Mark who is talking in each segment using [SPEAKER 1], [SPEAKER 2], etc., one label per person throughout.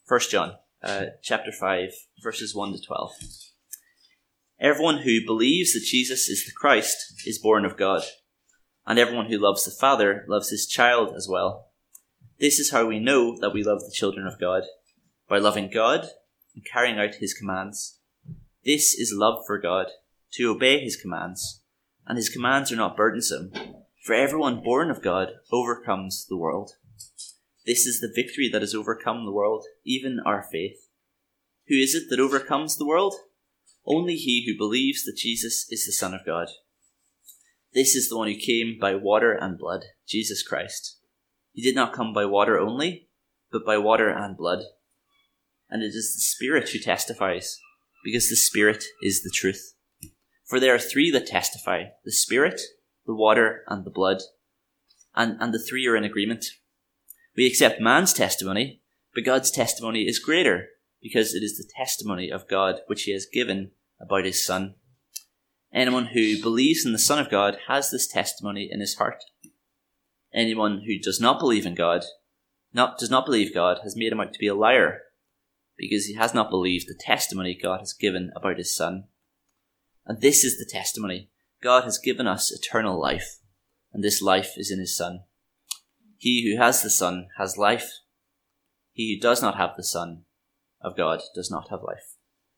[SPEAKER 1] 1 John chapter 5, verses 1 to 12. Everyone who believes that Jesus is the Christ is born of God, and everyone who loves the Father loves his child as well. This is how we know that we love the children of God, by loving God and carrying out his commands. This is love for God, to obey his commands, and his commands are not burdensome, for everyone born of God overcomes the world. This is the victory that has overcome the world, even our faith. Who is it that overcomes the world? Only he who believes that Jesus is the Son of God. This is the one who came by water and blood, Jesus Christ. He did not come by water only, but by water and blood. And it is the Spirit who testifies, because the Spirit is the truth. For there are three that testify, the Spirit, the water, and the blood. And the three are in agreement. We accept man's testimony, but God's testimony is greater, because it is the testimony of God which he has given about his Son. Anyone who believes in the Son of God has this testimony in his heart. Anyone who does not believe in God, does not believe God, has made him out to be a liar, because he has not believed the testimony God has given about his Son. And this is the testimony. God has given us eternal life, and this life is in his Son. He who has the Son has life. He who does not have the Son of God does not have life.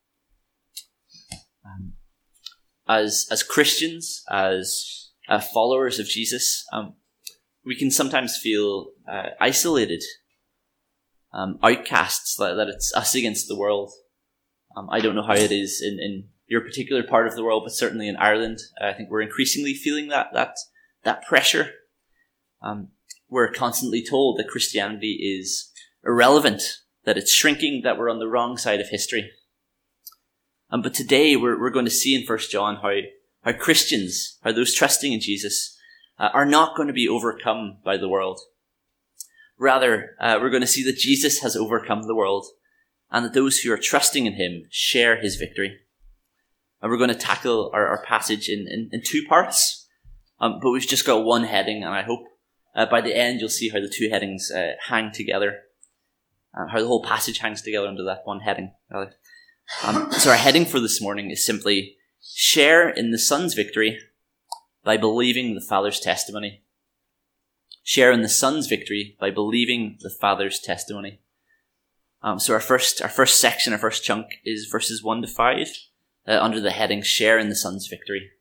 [SPEAKER 1] As Christians, as followers of Jesus, we can sometimes feel isolated, outcasts, that it's us against the world. I don't know how it is in your particular part of the world, but certainly in Ireland, I think we're increasingly feeling that pressure. We're constantly told that Christianity is irrelevant, that it's shrinking, that we're on the wrong side of history. But today we're going to see in 1 John how Christians, how those trusting in Jesus, are not going to be overcome by the world. Rather, we're going to see that Jesus has overcome the world, and that those who are trusting in him share his victory. And we're going to tackle our passage in two parts, but we've just got one heading, and I hope by the end you'll see how the two headings hang together, how the whole passage hangs together under that one heading. So our heading for this morning is simply share in the Son's victory by believing the Father's testimony. Share in the Son's victory by believing the Father's testimony. So our first section, our first chunk is verses 1 to 5 under the heading share in the Son's victory.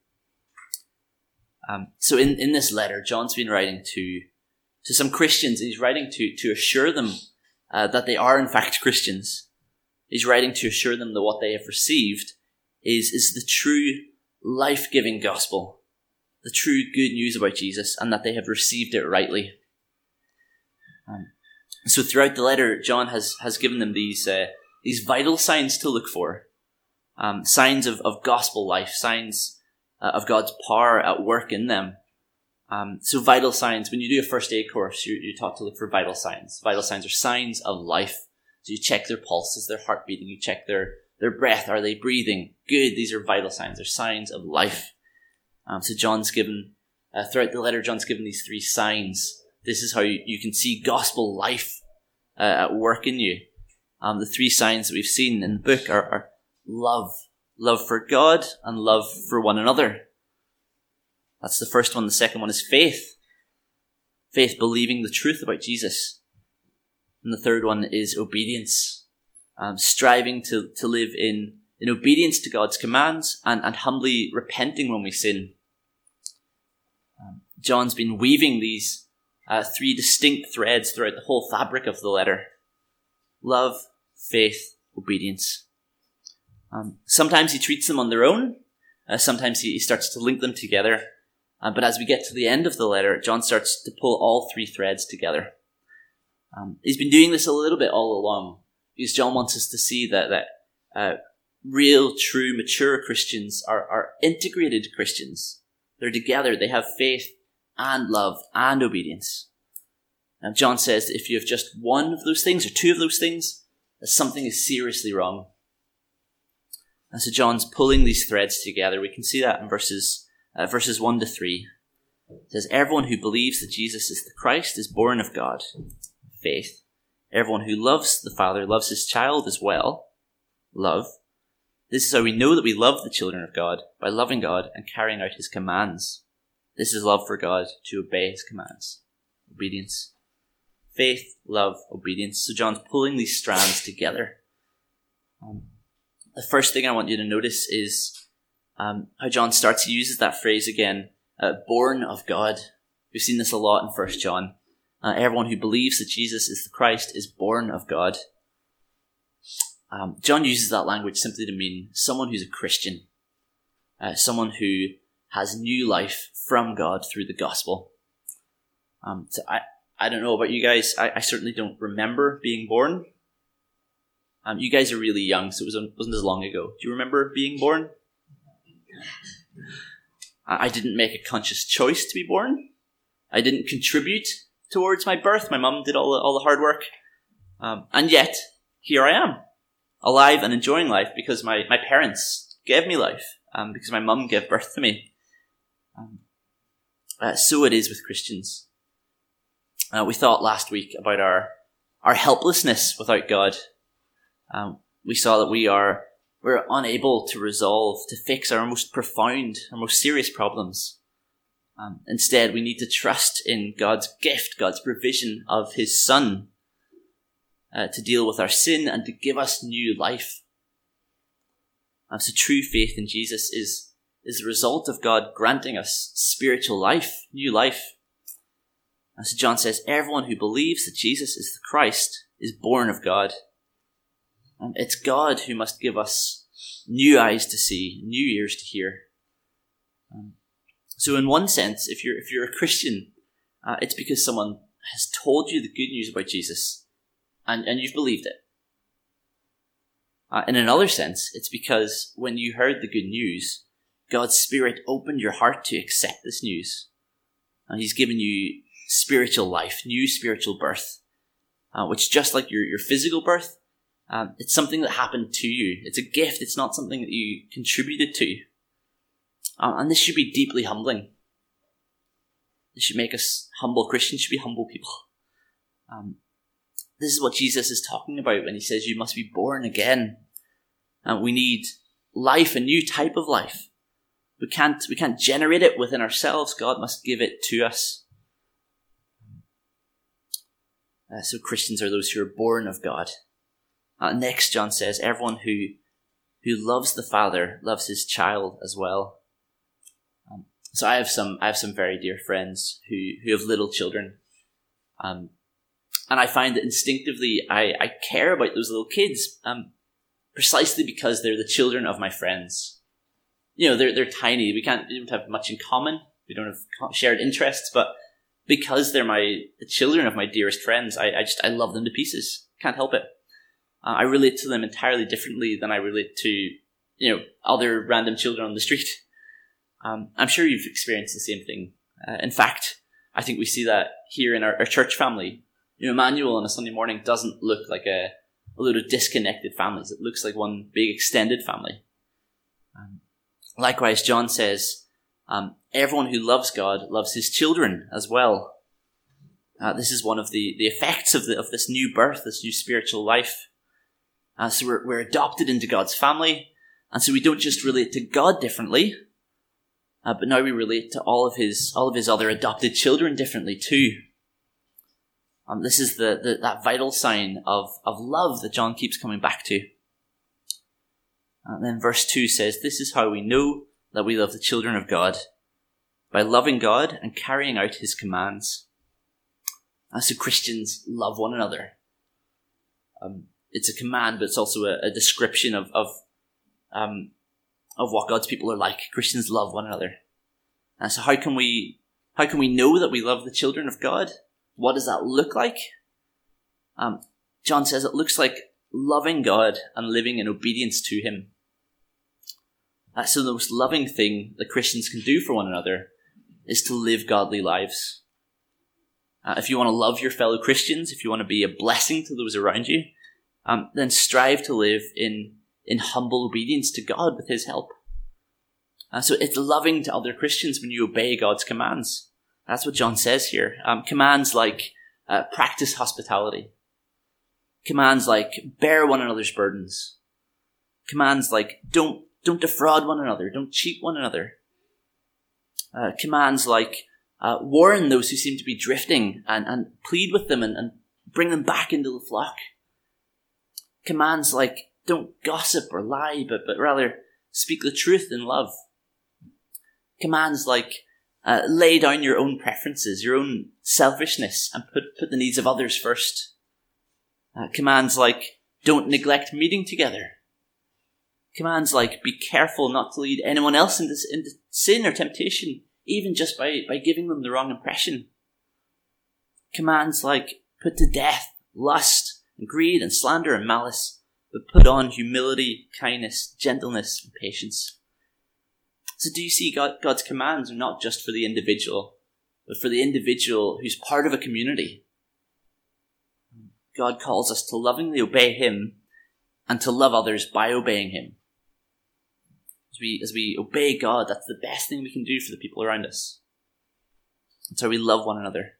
[SPEAKER 1] So in this letter, John's been writing to some Christians, and he's writing to assure them that they are in fact Christians. He's writing to assure them that what they have received is the true life-giving gospel, the true good news about Jesus, and that they have received it rightly. So throughout the letter, John has given them these vital signs to look for, signs of gospel life, signs of God's power at work in them. So vital signs, when you do a first aid course, you're taught to look for vital signs. Vital signs are signs of life. So you check their pulses, their heart beating, you check their breath. Are they breathing? Good. These are vital signs. They're signs of life. So John's given, throughout the letter, John's given these three signs. This is how you can see gospel life at work in you. The three signs that we've seen in the book are love. Love for God and love for one another. That's the first one. The second one is faith. Faith, believing the truth about Jesus. And the third one is obedience. Striving to live in obedience to God's commands and humbly repenting when we sin. John's been weaving these three distinct threads throughout the whole fabric of the letter. Love, faith, obedience. Sometimes he treats them on their own. Sometimes he starts to link them together. But as we get to the end of the letter, John starts to pull all three threads together. He's been doing this a little bit all along, because John wants us to see that real, true, mature Christians are integrated Christians. They're together. They have faith and love and obedience. And John says that if you have just one of those things or two of those things, that something is seriously wrong. And so John's pulling these threads together. We can see that in verses 1 to 3. It says, everyone who believes that Jesus is the Christ is born of God. Faith. Everyone who loves the Father loves his child as well. Love. This is how we know that we love the children of God, by loving God and carrying out his commands. This is love for God, to obey his commands. Obedience. Faith, love, obedience. So John's pulling these strands together. The first thing I want you to notice is how John starts. He uses that phrase again, born of God. We've seen this a lot in 1 John. Everyone who believes that Jesus is the Christ is born of God. John uses that language simply to mean someone who's a Christian, someone who has new life from God through the gospel. So I don't know about you guys. I certainly don't remember being born. You guys are really young, so it wasn't as long ago. Do you remember being born? I didn't make a conscious choice to be born. I didn't contribute towards my birth. My mum did all the hard work. And yet, here I am, alive and enjoying life because my parents gave me life, because my mum gave birth to me. So it is with Christians. We thought last week about our helplessness without God. We saw that we're unable to resolve, to fix our most profound, our most serious problems. Instead, we need to trust in God's gift, God's provision of his Son, to deal with our sin and to give us new life. So true faith in Jesus is the result of God granting us spiritual life, new life. And so John says, everyone who believes that Jesus is the Christ is born of God. And it's God who must give us new eyes to see, new ears to hear. So in one sense, if you're a Christian, it's because someone has told you the good news about Jesus, and you've believed it. In another sense, it's because when you heard the good news, God's Spirit opened your heart to accept this news. And he's given you spiritual life, new spiritual birth, which just like your physical birth, it's something that happened to you. It's a gift. It's not something that you contributed to. And this should be deeply humbling. This should make us humble. Christians should be humble people. This is what Jesus is talking about when he says you must be born again. We need life, a new type of life. We can't generate it within ourselves. God must give it to us. So Christians are those who are born of God. Next, John says, everyone who loves the Father loves his child as well. So I have some very dear friends who have little children, and I find that instinctively I care about those little kids, precisely because they're the children of my friends. You know, they're tiny. We don't have much in common. We don't have shared interests, but because they're the children of my dearest friends, I love them to pieces. Can't help it. I relate to them entirely differently than I relate to, other random children on the street. I'm sure you've experienced the same thing. In fact, I think we see that here in our church family. Emmanuel on a Sunday morning doesn't look like a load of disconnected families. It looks like one big extended family. Likewise, John says, everyone who loves God loves his children as well. This is one of the effects of this new birth, this new spiritual life. So we're adopted into God's family, and so we don't just relate to God differently, but now we relate to all of his other adopted children differently too. This is that vital sign of love that John keeps coming back to. And then verse 2 says, this is how we know that we love the children of God, by loving God and carrying out his commands. So Christians love one another. It's a command, but it's also a description of what God's people are like. Christians love one another. And so how can we know that we love the children of God? What does that look like? John says it looks like loving God and living in obedience to him. So the most loving thing that Christians can do for one another is to live godly lives. If you want to love your fellow Christians, if you want to be a blessing to those around you, then strive to live in humble obedience to God with his help. So it's loving to other Christians when you obey God's commands. That's what John says here. Commands like practice hospitality, Commands like bear one another's burdens. Commands like don't defraud one another, don't cheat one another. Commands like warn those who seem to be drifting and plead with them and bring them back into the flock. Commands like don't gossip or lie, but rather speak the truth in love. Commands like lay down your own preferences, your own selfishness, and put the needs of others first. Commands like don't neglect meeting together. Commands like be careful not to lead anyone else into sin or temptation, even just by giving them the wrong impression. Commands like put to death lust and greed and slander and malice, but put on humility, kindness, gentleness, and patience. So do you see God's commands are not just for the individual, but for the individual who's part of a community? God calls us to lovingly obey him and to love others by obeying him. As we obey God, that's the best thing we can do for the people around us. That's how we love one another.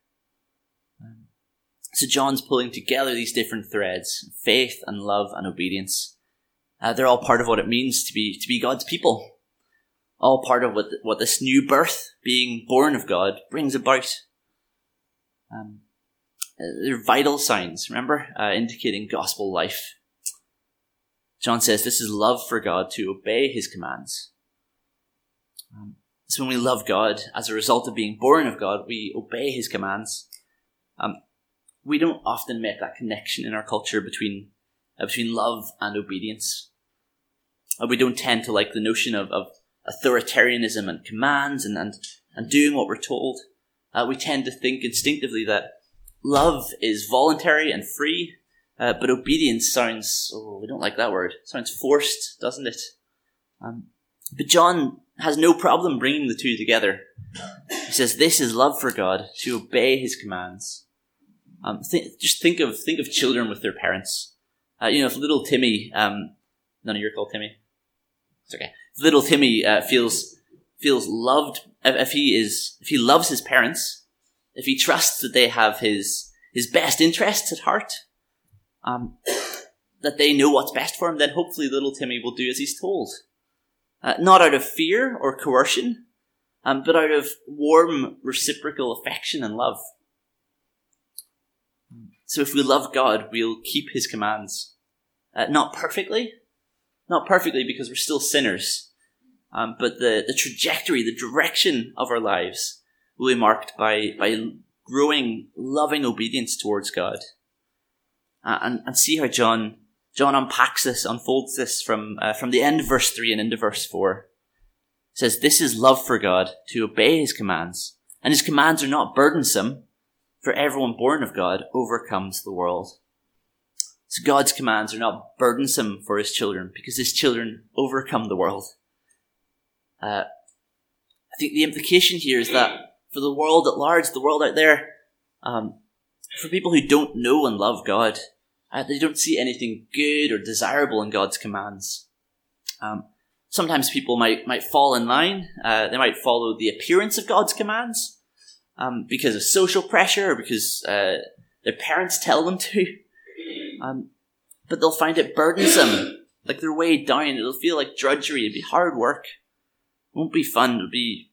[SPEAKER 1] So John's pulling together these different threads: faith and love and obedience. They're all part of what it means to be God's people. All part of what this new birth, being born of God, brings about. They're vital signs, remember, indicating gospel life. John says this is love for God, to obey his commands. So when we love God, as a result of being born of God, we obey his commands. We don't often make that connection in our culture between love and obedience. We don't tend to like the notion of authoritarianism and commands and doing what we're told. We tend to think instinctively that love is voluntary and free, but obedience sounds, we don't like that word, sounds forced, doesn't it? But John has no problem bringing the two together. He says this is love for God, to obey his commands. Just think of children with their parents. If little Timmy, none of you are called Timmy. It's okay. If little Timmy feels loved, if he loves his parents, if he trusts that they have his best interests at heart, that they know what's best for him, then hopefully little Timmy will do as he's told. Not out of fear or coercion, but out of warm reciprocal affection and love. So if we love God, we'll keep his commands. Not perfectly because we're still sinners, but the trajectory, the direction of our lives will be marked by growing, loving obedience towards God. And see how John unpacks this, unfolds this from the end of verse 3 and into verse 4. It says, this is love for God, to obey his commands. And his commands are not burdensome, for everyone born of God overcomes the world. So God's commands are not burdensome for his children, because his children overcome the world. I think the implication here is that for the world at large, the world out there, for people who don't know and love God, they don't see anything good or desirable in God's commands. Sometimes people might fall in line. They might follow the appearance of God's commands because of social pressure or because their parents tell them to. But they'll find it burdensome, like they're weighed down. It'll feel like drudgery. It'll be hard work. It won't be fun.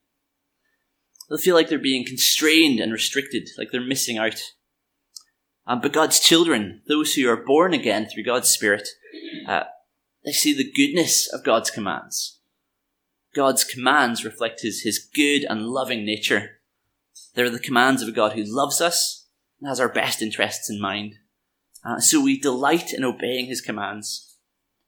[SPEAKER 1] They'll feel like they're being constrained and restricted, like they're missing out. But God's children, those who are born again through God's Spirit, they see the goodness of God's commands. God's commands reflect his good and loving nature. They're the commands of a God who loves us and has our best interests in mind. So we delight in obeying his commands.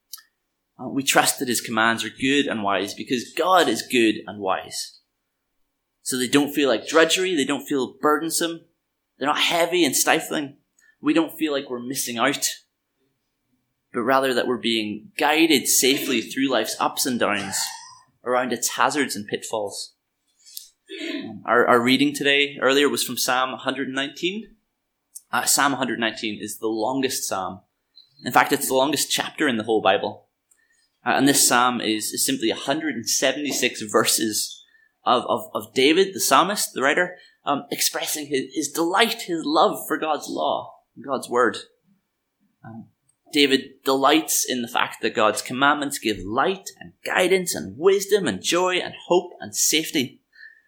[SPEAKER 1] We trust that his commands are good and wise because God is good and wise. So they don't feel like drudgery. They don't feel burdensome. They're not heavy and stifling. We don't feel like we're missing out, but rather that we're being guided safely through life's ups and downs, around its hazards and pitfalls. Our reading today, earlier, was from Psalm 119. Psalm 119 is the longest psalm. In fact, it's the longest chapter in the whole Bible. And this psalm is simply 176 verses of David, the psalmist, the writer, expressing his delight, his love for God's law, God's word. David delights in the fact that God's commandments give light and guidance and wisdom and joy and hope and safety.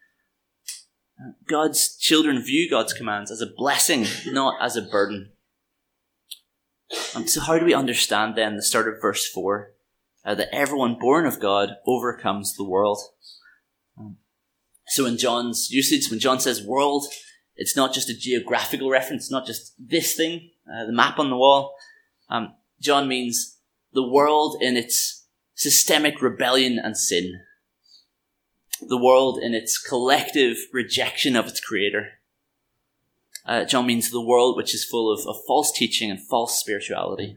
[SPEAKER 1] God's children view God's commands as a blessing, not as a burden. So how do we understand then the start of verse 4, that everyone born of God overcomes the world? So in John's usage, when John says world, it's not just a geographical reference, not just this thing, the map on the wall. John means the world in its systemic rebellion and sin. The world in its collective rejection of its creator. John means the world which is full of false teaching and false spirituality.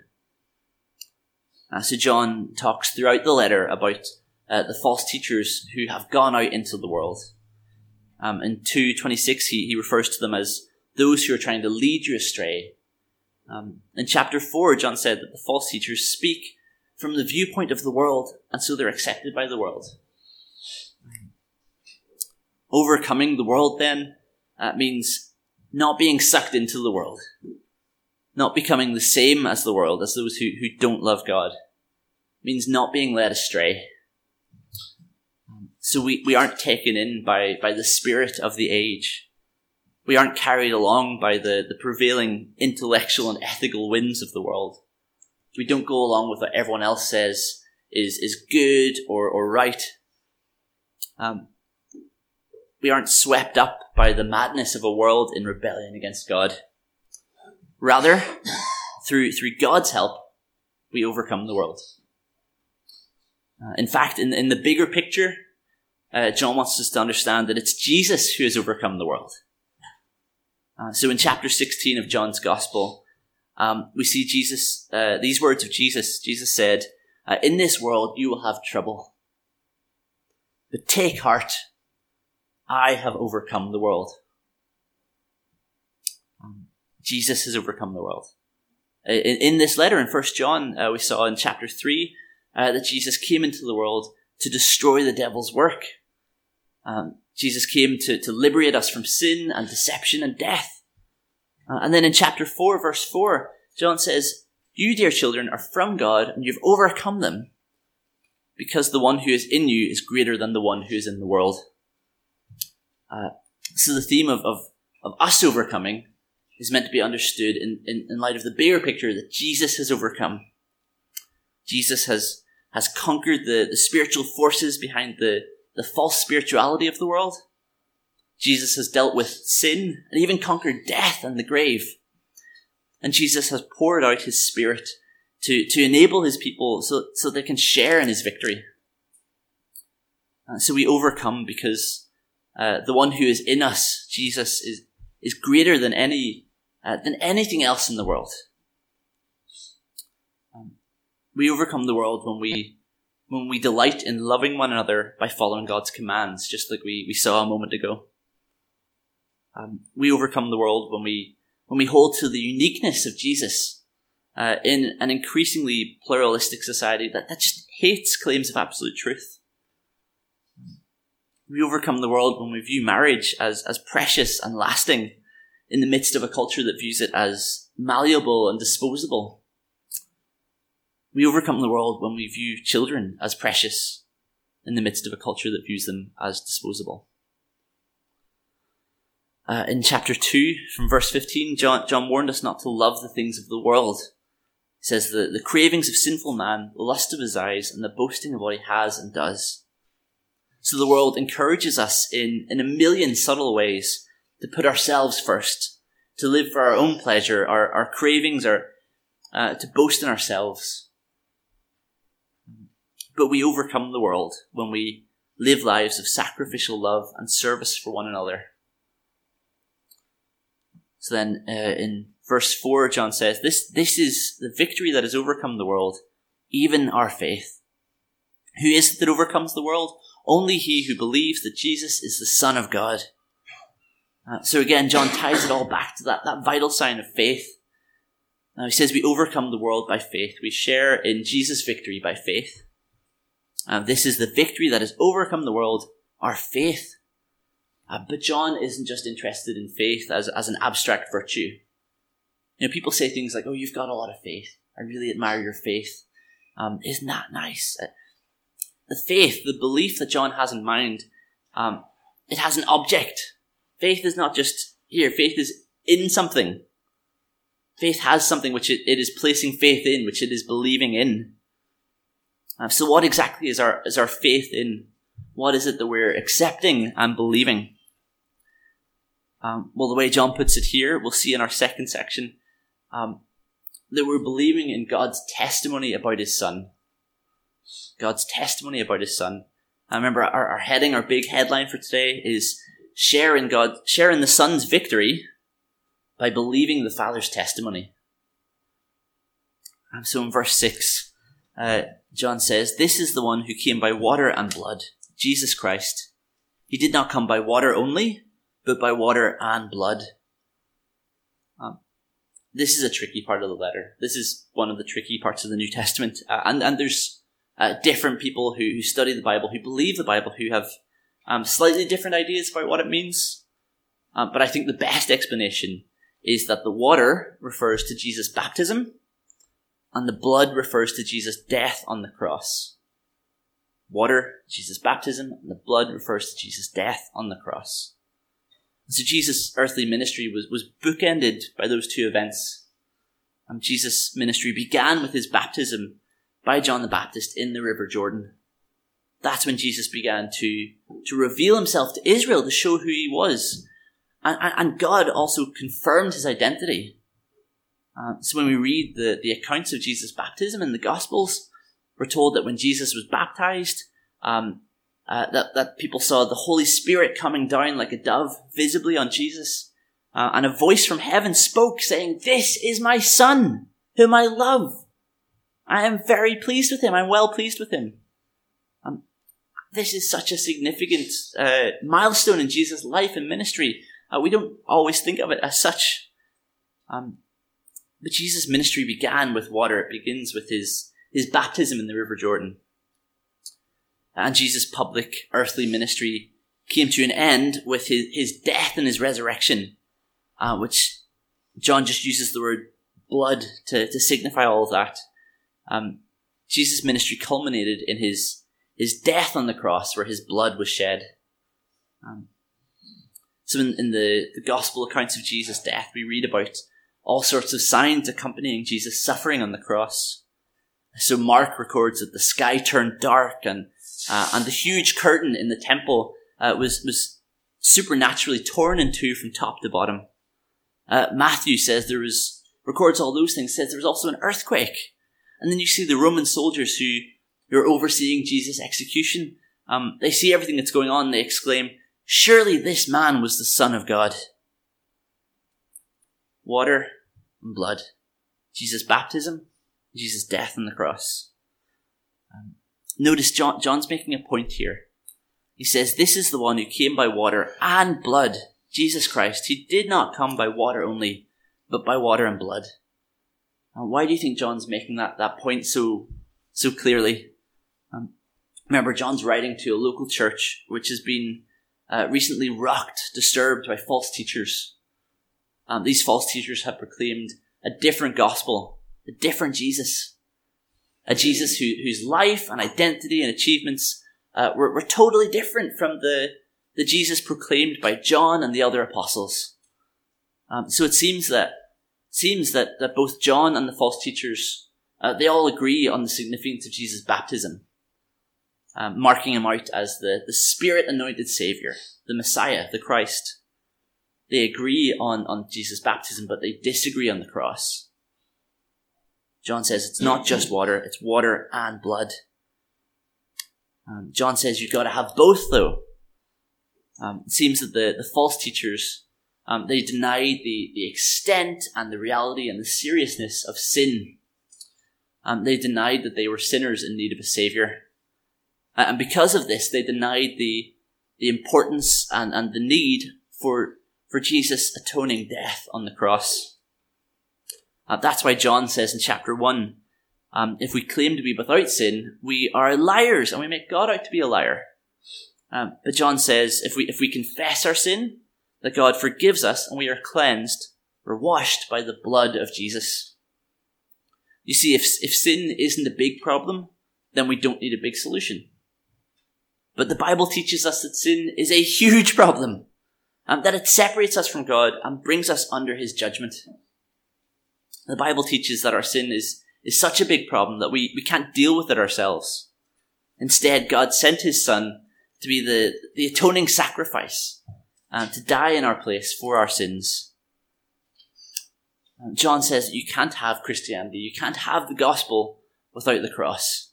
[SPEAKER 1] So John talks throughout the letter about the false teachers who have gone out into the world. In 2:26, he refers to them as those who are trying to lead you astray. In chapter 4, John said that the false teachers speak from the viewpoint of the world, and so they're accepted by the world. Overcoming the world, then, means not being sucked into the world, not becoming the same as the world, as those who don't love God. It means not being led astray. So we aren't taken in by the spirit of the age. We aren't carried along by the prevailing intellectual and ethical winds of the world. We don't go along with what everyone else says is good or right. We aren't swept up by the madness of a world in rebellion against God. Rather, through God's help, we overcome the world. In fact, in the bigger picture, John wants us to understand that it's Jesus who has overcome the world. So in chapter 16 of John's Gospel, we see Jesus, these words of Jesus. Jesus said, "In this world you will have trouble. But take heart, I have overcome the world." Jesus has overcome the world. In this letter in 1 John, we saw in chapter 3 that Jesus came into the world to destroy the devil's work. Jesus came to liberate us from sin and deception and death. And then in chapter 4, verse 4, John says, "You, dear children, are from God, and you've overcome them, because the one who is in you is greater than the one who is in the world." So the theme of us overcoming is meant to be understood in light of the bigger picture that Jesus has overcome. Jesus has conquered the spiritual forces behind the false spirituality of the world. Jesus has dealt with sin and even conquered death and the grave. And Jesus has poured out his Spirit to enable his people so they can share in his victory. So we overcome because the one who is in us, Jesus, is greater than anything else in the world. We overcome the world when we delight in loving one another by following God's commands, just like we saw a moment ago. We overcome the world when we hold to the uniqueness of Jesus in an increasingly pluralistic society that just hates claims of absolute truth. We overcome the world when we view marriage as precious and lasting in the midst of a culture that views it as malleable and disposable. We overcome the world when we view children as precious in the midst of a culture that views them as disposable. In chapter 2, from verse 15, John warned us not to love the things of the world. He says the cravings of sinful man, the lust of his eyes, and the boasting of what he has and does. So the world encourages us in a million subtle ways to put ourselves first, to live for our own pleasure, our cravings, or to boast in ourselves. But we overcome the world when we live lives of sacrificial love and service for one another. So then in verse 4, John says, this is the victory that has overcome the world, even our faith. Who is it that overcomes the world? Only he who believes that Jesus is the Son of God. So again, John ties it all back to that vital sign of faith. Now he says we overcome the world by faith. We share in Jesus' victory by faith. This is the victory that has overcome the world, our faith. But John isn't just interested in faith as an abstract virtue. People say things like, "Oh, you've got a lot of faith. I really admire your faith. Isn't that nice?" The faith, the belief that John has in mind, it has an object. Faith is not just here. Faith is in something. Faith has something which it is placing faith in, which it is believing in. So what exactly is our faith in? What is it that we're accepting and believing? Well, the way John puts it here, we'll see in our second section, that we're believing in God's testimony about his Son. God's testimony about his Son. I remember our heading, our big headline for today is sharing the Son's victory by believing the Father's testimony. So in verse 6, John says, "This is the one who came by water and blood, Jesus Christ. He did not come by water only, but by water and blood." This is a tricky part of the letter. This is one of the tricky parts of the New Testament. And there's different people who study the Bible, who believe the Bible, who have slightly different ideas about what it means. But I think the best explanation is that the water refers to Jesus' baptism, and the blood refers to Jesus' death on the cross. Water, Jesus' baptism, and the blood refers to Jesus' death on the cross. So Jesus' earthly ministry was bookended by those two events. Jesus' ministry began with his baptism by John the Baptist in the River Jordan. That's when Jesus began to reveal himself to Israel, to show who he was. And God also confirmed his identity. So when we read the accounts of Jesus' baptism in the Gospels, we're told that when Jesus was baptized, that people saw the Holy Spirit coming down like a dove visibly on Jesus. And a voice from heaven spoke saying, "This is my Son, whom I love. I am very pleased with him. I'm well pleased with him." This is such a significant milestone in Jesus' life and ministry. We don't always think of it as such. But Jesus' ministry began with water. It begins with his baptism in the River Jordan. And Jesus' public earthly ministry came to an end with his death and his resurrection, which John just uses the word blood to signify all of that. Jesus' ministry culminated in his death on the cross, where his blood was shed. So in the gospel accounts of Jesus' death, we read about all sorts of signs accompanying Jesus' suffering on the cross. So Mark records that the sky turned dark and the huge curtain in the temple was supernaturally torn in two from top to bottom. Matthew records all those things, says there was also an earthquake. And then you see the Roman soldiers who are overseeing Jesus' execution. They see everything that's going on. They exclaim, "Surely this man was the Son of God." Water and blood. Jesus' baptism, Jesus' death on the cross. Notice John's making a point here. He says, "This is the one who came by water and blood, Jesus Christ. He did not come by water only, but by water and blood." Why do you think John's making that point so clearly? Remember, John's writing to a local church which has been recently rocked, disturbed by false teachers. These false teachers have proclaimed a different gospel, a different Jesus. A Jesus whose life and identity and achievements were totally different from the Jesus proclaimed by John and the other apostles. So it seems that both John and the false teachers, they all agree on the significance of Jesus' baptism, marking him out as the Spirit-anointed Savior, the Messiah, the Christ. They agree on Jesus' baptism, but they disagree on the cross. John says it's not just water, it's water and blood. John says you've got to have both, though. It seems that the false teachers, they denied the extent and the reality and the seriousness of sin. They denied that they were sinners in need of a Savior. And because of this, they denied the importance and the need for Jesus' atoning death on the cross. That's why John says in chapter 1, if we claim to be without sin, we are liars and we make God out to be a liar. But John says if we confess our sin, that God forgives us and we are cleansed We're washed by the blood of Jesus. You see, if sin isn't a big problem, then we don't need a big solution. But the Bible teaches us that sin is a huge problem, and that it separates us from God and brings us under his judgment. The Bible teaches that our sin is such a big problem that we can't deal with it ourselves. Instead, God sent his Son to be the atoning sacrifice and to die in our place for our sins. John says that you can't have Christianity, you can't have the gospel without the cross.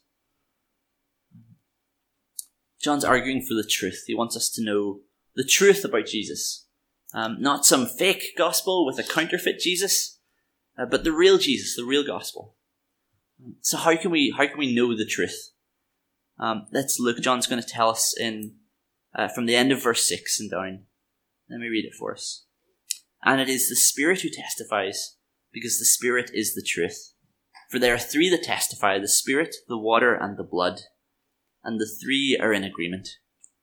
[SPEAKER 1] John's arguing for the truth. He wants us to know the truth about Jesus. Not some fake gospel with a counterfeit Jesus, but the real Jesus, the real gospel. So how can we know the truth? Let's look. John's going to tell us from the end of verse 6 and down. Let me read it for us. And it is the Spirit who testifies, because the Spirit is the truth. For there are three that testify, the Spirit, the water, and the blood. And the three are in agreement.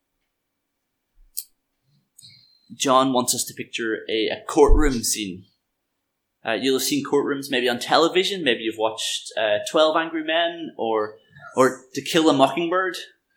[SPEAKER 1] John wants us to picture a courtroom scene. You'll have seen courtrooms maybe on television. Maybe you've watched 12 Angry Men or To Kill a Mockingbird.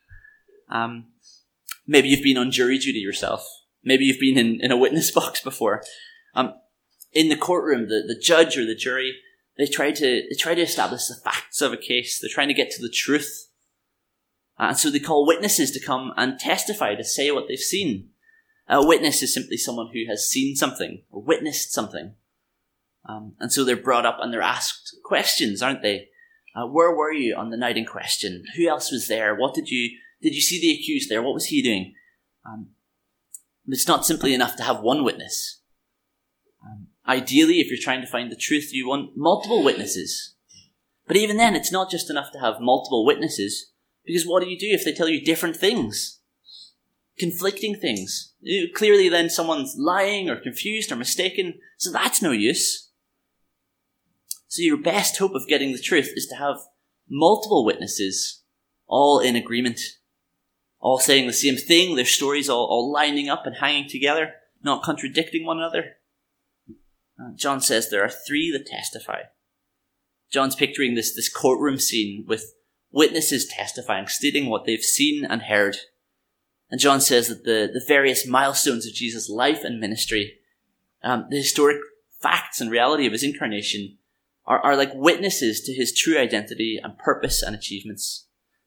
[SPEAKER 1] Maybe you've been on jury duty yourself. Maybe you've been in a witness box before. In the courtroom, the judge or the jury, they try to establish the facts of a case. They're trying to get to the truth. And so they call witnesses to come and testify, to say what they've seen. A witness is simply someone who has seen something or witnessed something. And so they're brought up and they're asked questions, aren't they? Where were you on the night in question? Who else was there? Did you see the accused there? What was he doing? It's not simply enough to have one witness. Ideally, if you're trying to find the truth, you want multiple witnesses. But even then, it's not just enough to have multiple witnesses. Because what do you do if they tell you different things? Conflicting things. Clearly then someone's lying or confused or mistaken, so that's no use. So your best hope of getting the truth is to have multiple witnesses, all in agreement, all saying the same thing, their stories all lining up and hanging together, not contradicting one another. John says there are three that testify. John's picturing this courtroom scene with witnesses testifying, stating what they've seen and heard. And John says that the various milestones of Jesus' life and ministry, the historic facts and reality of his incarnation, are like witnesses to his true identity and purpose and achievements.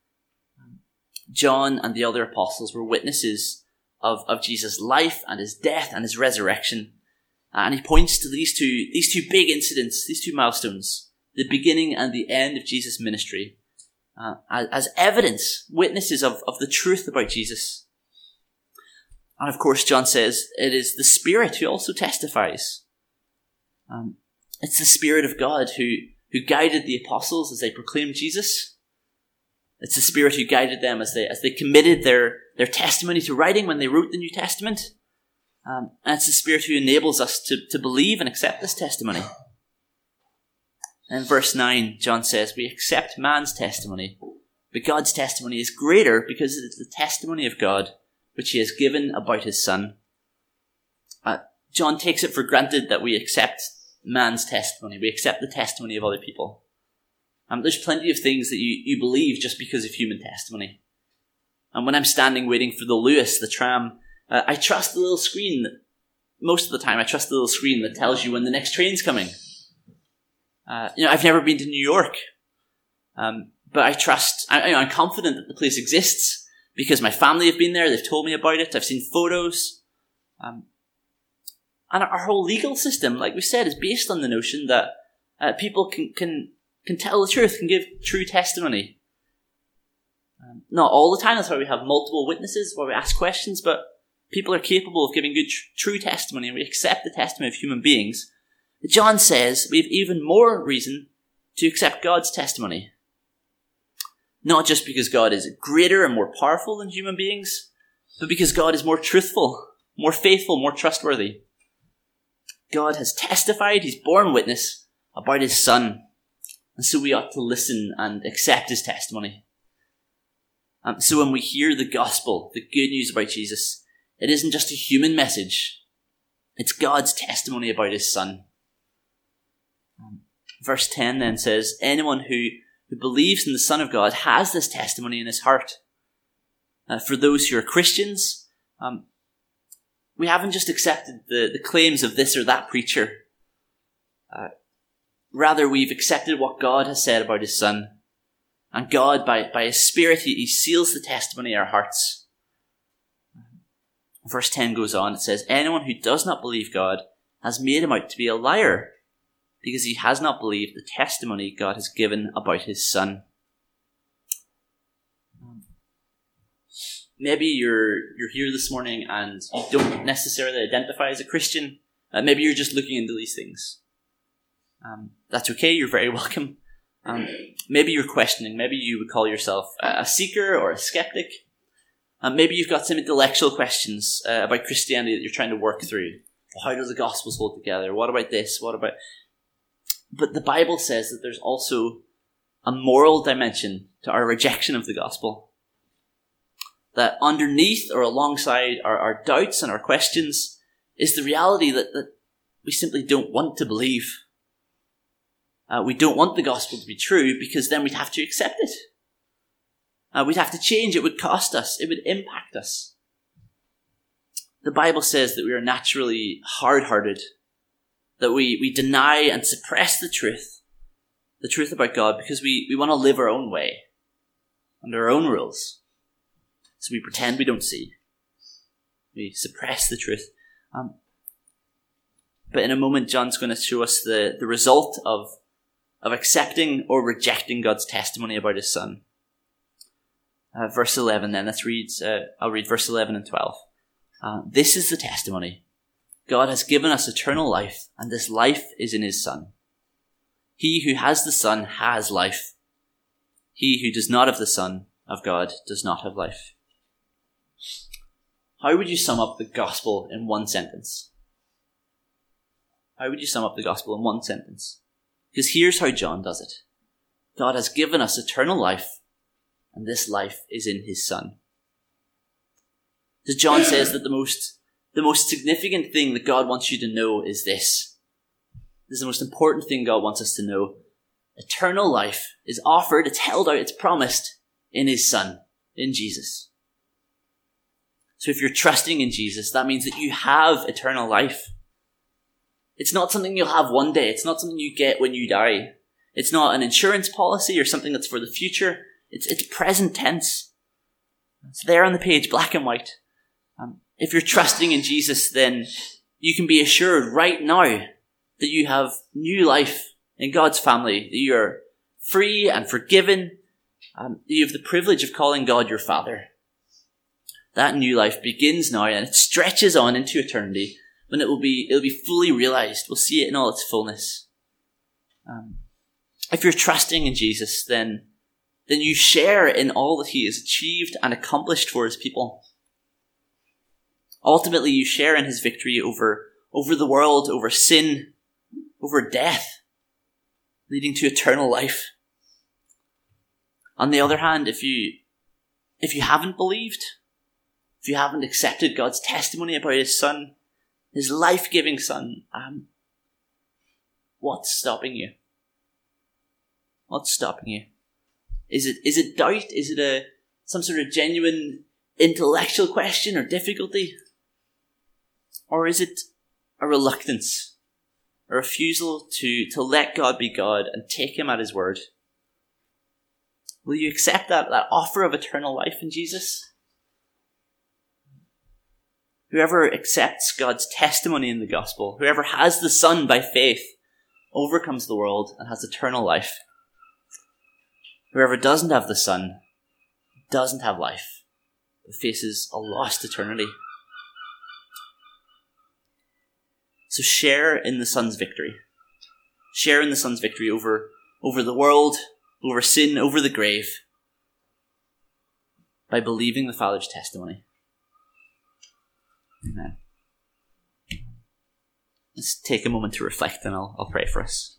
[SPEAKER 1] John and the other apostles were witnesses of Jesus' life and his death and his resurrection. And he points to these two big incidents, these two milestones, the beginning and the end of Jesus' ministry, as evidence, witnesses of the truth about Jesus. And of course, John says it is the Spirit who also testifies. It's the Spirit of God who guided the apostles as they proclaimed Jesus. It's the Spirit who guided them as they committed their testimony to writing when they wrote the New Testament. And it's the Spirit who enables us to believe and accept this testimony. In verse 9, John says, we accept man's testimony, but God's testimony is greater because it is the testimony of God, which he has given about his Son. John takes it for granted that we accept man's testimony. We accept the testimony of other people. There's plenty of things that you believe just because of human testimony. And when I'm standing waiting for the Lewis, the tram, I trust the little screen. Most of the time, I trust the little screen that tells you when the next train's coming. I've never been to New York, but I trust. I'm confident that the place exists because my family have been there. They've told me about it. I've seen photos, and our whole legal system, like we said, is based on the notion that people can tell the truth, can give true testimony. Not all the time. That's why we have multiple witnesses, why we ask questions, but people are capable of giving good, true testimony, and we accept the testimony of human beings. John says we have even more reason to accept God's testimony. Not just because God is greater and more powerful than human beings, but because God is more truthful, more faithful, more trustworthy. God has testified, he's borne witness about his Son, and so we ought to listen and accept his testimony. So when we hear the gospel, the good news about Jesus, it isn't just a human message. It's God's testimony about his Son. Verse 10 then says, anyone who believes in the Son of God has this testimony in his heart. For those who are Christians, we haven't just accepted the claims of this or that preacher. Rather, we've accepted what God has said about his Son. And God, by his Spirit, he seals the testimony in our hearts. Verse 10 goes on, it says, anyone who does not believe God has made him out to be a liar, because he has not believed the testimony God has given about his Son. Maybe you're here this morning and you don't necessarily identify as a Christian. Maybe you're just looking into these things. That's okay, you're very welcome. Maybe you're questioning. Maybe you would call yourself a seeker or a skeptic. Maybe you've got some intellectual questions about Christianity that you're trying to work through. How do the Gospels hold together? What about this? What about... But the Bible says that there's also a moral dimension to our rejection of the gospel. That underneath or alongside our doubts and our questions is the reality that we simply don't want to believe. We don't want the gospel to be true because then we'd have to accept it. We'd have to change. It would cost us. It would impact us. The Bible says that we are naturally hard-hearted, that we deny and suppress the truth about God, because we want to live our own way, under our own rules. So we pretend we don't see. We suppress the truth. But in a moment, John's going to show us the result of accepting or rejecting God's testimony about his Son. Verse 11 then, I'll read verse 11 and 12. This is the testimony. God has given us eternal life, and this life is in his Son. He who has the Son has life. He who does not have the Son of God does not have life. How would you sum up the gospel in one sentence? How would you sum up the gospel in one sentence? Because here's how John does it. God has given us eternal life, and this life is in his Son. So John says that the most significant thing that God wants you to know is this. This is the most important thing God wants us to know. Eternal life is offered, it's held out, it's promised in his Son, in Jesus. So if you're trusting in Jesus, that means that you have eternal life. It's not something you'll have one day. It's not something you get when you die. It's not an insurance policy or something that's for the future. It's present tense. It's there on the page, black and white. If you're trusting in Jesus, then you can be assured right now that you have new life in God's family, that you are free and forgiven, that you have the privilege of calling God your Father. That new life begins now, and it stretches on into eternity, when it'll be fully realized. We'll see it in all its fullness. If you're trusting in Jesus, then you share in all that he has achieved and accomplished for his people. Ultimately, you share in his victory over the world, over sin, over death, leading to eternal life. On the other hand, if you haven't believed, if you haven't accepted God's testimony about his Son, his life-giving Son, what's stopping you? What's stopping you? Is it doubt? Is it some sort of genuine intellectual question or difficulty? Or is it a reluctance, a refusal to let God be God and take him at his word? Will you accept that offer of eternal life in Jesus? Whoever accepts God's testimony in the gospel, whoever has the Son by faith, overcomes the world and has eternal life. Whoever doesn't have the Son doesn't have life, but faces a lost eternity. So share in the Son's victory. Share in the Son's victory over the world, over sin, over the grave, by believing the Father's testimony. Amen. Let's take a moment to reflect, and I'll pray for us.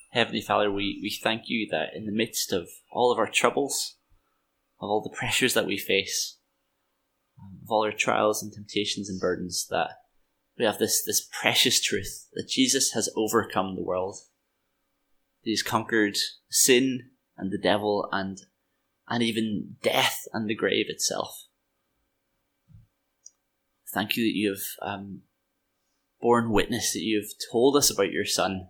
[SPEAKER 1] Heavenly Father, we thank you that in the midst of all of our troubles, of all the pressures that we face, of all our trials and temptations and burdens, that we have this precious truth that Jesus has overcome the world. He's conquered sin and the devil and even death and the grave itself. Thank you that you have borne witness, that you have told us about your Son.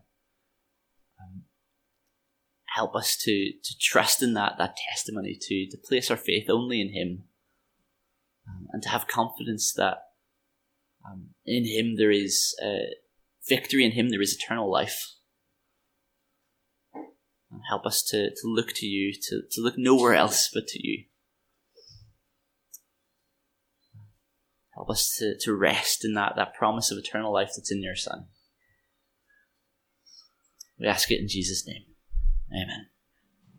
[SPEAKER 1] Help us to trust in that testimony, to place our faith only in him, and to have confidence that in him there is victory, in him there is eternal life. And help us to look to you, to look nowhere else but to you. Help us to rest in that promise of eternal life that's in your Son. We ask it in Jesus' name. Amen.